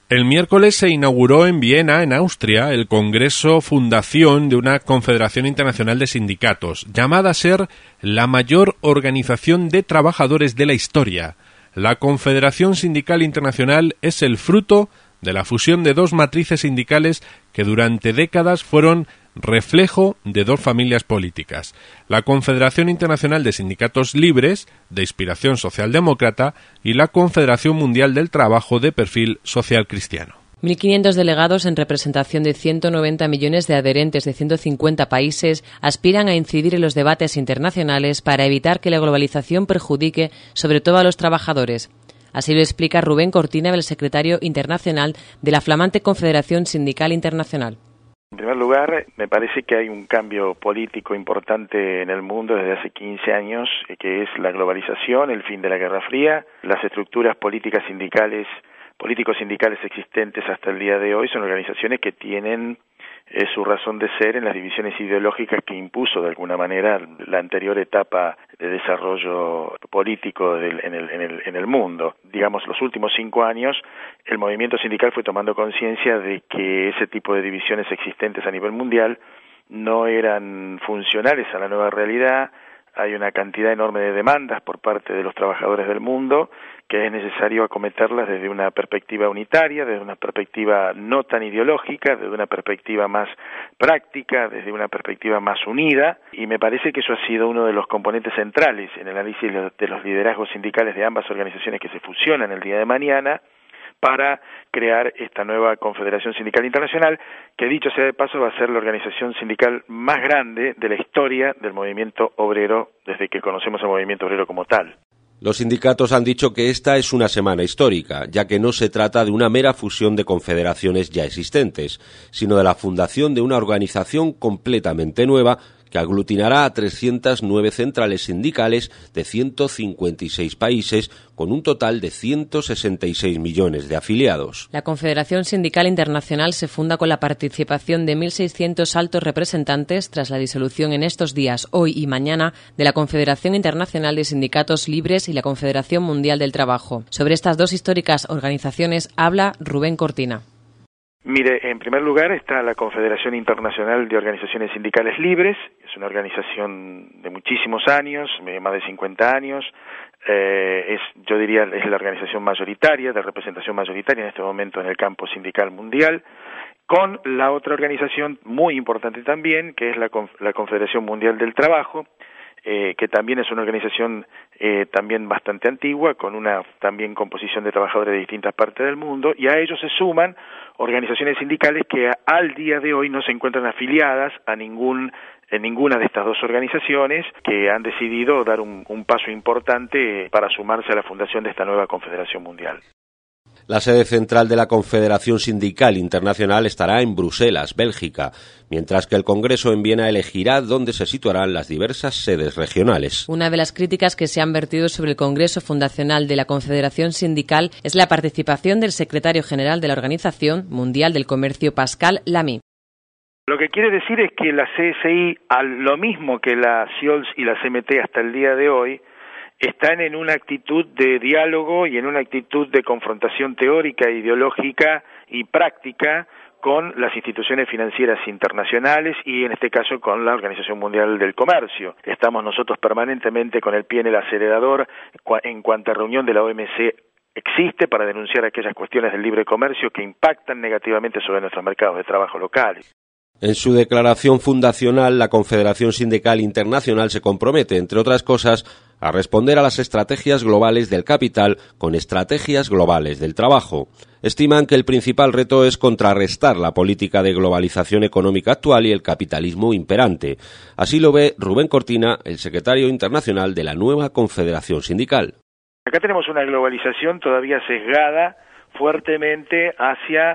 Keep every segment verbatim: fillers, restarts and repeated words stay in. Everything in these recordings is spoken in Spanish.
El miércoles se inauguró en Viena, en Austria, el Congreso Fundación de una Confederación Internacional de Sindicatos, llamada a ser la mayor organización de trabajadores de la historia. La Confederación Sindical Internacional es el fruto de la fusión de dos matrices sindicales que durante décadas fueron reflejo de dos familias políticas, la Confederación Internacional de Sindicatos Libres, de inspiración socialdemócrata, y la Confederación Mundial del Trabajo, de perfil social cristiano. mil quinientos delegados en representación de ciento noventa millones de adherentes de ciento cincuenta países aspiran a incidir en los debates internacionales para evitar que la globalización perjudique sobre todo a los trabajadores. Así lo explica Rubén Cortina, el secretario internacional de la flamante Confederación Sindical Internacional. En primer lugar, me parece que hay un cambio político importante en el mundo desde hace quince años, que es la globalización, el fin de la Guerra Fría. Las estructuras políticas sindicales, políticos sindicales existentes hasta el día de hoy son organizaciones que tienen eh, su razón de ser en las divisiones ideológicas que impuso de alguna manera la anterior etapa de desarrollo político del, en, el, en, el, en el mundo. Digamos, los últimos cinco años, el movimiento sindical fue tomando conciencia de que ese tipo de divisiones existentes a nivel mundial no eran funcionales a la nueva realidad. Hay una cantidad enorme de demandas por parte de los trabajadores del mundo que es necesario acometerlas desde una perspectiva unitaria, desde una perspectiva no tan ideológica, desde una perspectiva más práctica, desde una perspectiva más unida, y me parece que eso ha sido uno de los componentes centrales en el análisis de los liderazgos sindicales de ambas organizaciones que se fusionan el día de mañana para crear esta nueva Confederación Sindical Internacional, que dicho sea de paso va a ser la organización sindical más grande de la historia del movimiento obrero desde que conocemos el movimiento obrero como tal. Los sindicatos han dicho que esta es una semana histórica, ya que no se trata de una mera fusión de confederaciones ya existentes, sino de la fundación de una organización completamente nueva que aglutinará a trescientas nueve centrales sindicales de ciento cincuenta y seis países, con un total de ciento sesenta y seis millones de afiliados. La Confederación Sindical Internacional se funda con la participación de mil seiscientos altos representantes tras la disolución en estos días, hoy y mañana, de la Confederación Internacional de Sindicatos Libres y la Confederación Mundial del Trabajo. Sobre estas dos históricas organizaciones habla Rubén Cortina. Mire, en primer lugar está la Confederación Internacional de Organizaciones Sindicales Libres, es una organización de muchísimos años, más de cincuenta años, eh, es, yo diría, es la organización mayoritaria, de representación mayoritaria en este momento en el campo sindical mundial, con la otra organización muy importante también, que es la, la Confederación Mundial del Trabajo, Eh, que también es una organización eh, también bastante antigua, con una también composición de trabajadores de distintas partes del mundo, y a ellos se suman organizaciones sindicales que a, al día de hoy no se encuentran afiliadas a ningún en ninguna de estas dos organizaciones, que han decidido dar un, un paso importante para sumarse a la fundación de esta nueva Confederación Mundial. La sede central de la Confederación Sindical Internacional estará en Bruselas, Bélgica, mientras que el Congreso en Viena elegirá dónde se situarán las diversas sedes regionales. Una de las críticas que se han vertido sobre el Congreso Fundacional de la Confederación Sindical es la participación del secretario general de la Organización Mundial del Comercio, Pascal Lamy. Lo que quiere decir es que la C S I, a lo mismo que la C I O L S y la C M T hasta el día de hoy, están en una actitud de diálogo y en una actitud de confrontación teórica, ideológica y práctica con las instituciones financieras internacionales y en este caso con la Organización Mundial del Comercio. Estamos nosotros permanentemente con el pie en el acelerador en cuanta reunión de la O M C existe para denunciar aquellas cuestiones del libre comercio que impactan negativamente sobre nuestros mercados de trabajo locales. En su declaración fundacional, la Confederación Sindical Internacional se compromete, entre otras cosas, a responder a las estrategias globales del capital con estrategias globales del trabajo. Estiman que el principal reto es contrarrestar la política de globalización económica actual y el capitalismo imperante. Así lo ve Rubén Cortina, el secretario internacional de la nueva Confederación Sindical. Acá tenemos una globalización todavía sesgada fuertemente hacia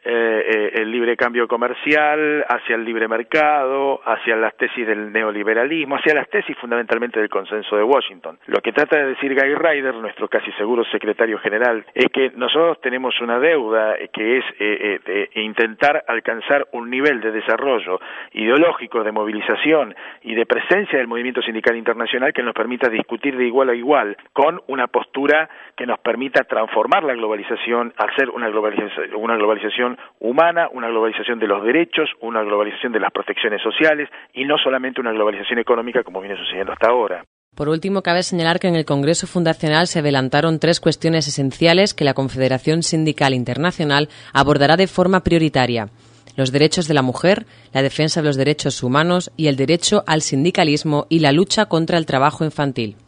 eh, el libre cambio comercial, hacia el libre mercado, hacia las tesis del neoliberalismo, hacia las tesis fundamentalmente del consenso de Washington. Lo que trata de decir Guy Ryder, nuestro casi seguro secretario general, es que nosotros tenemos una deuda que es eh, eh, intentar alcanzar un nivel de desarrollo ideológico, de movilización y de presencia del movimiento sindical internacional que nos permita discutir de igual a igual, con una postura que nos permita transformar la globalización, hacer una globalización, una globalización humana, una globalización de los derechos, una globalización de las protecciones sociales y no solamente una globalización económica como viene sucediendo hasta ahora. Por último, cabe señalar que en el Congreso Fundacional se adelantaron tres cuestiones esenciales que la Confederación Sindical Internacional abordará de forma prioritaria: los derechos de la mujer, la defensa de los derechos humanos y el derecho al sindicalismo y la lucha contra el trabajo infantil.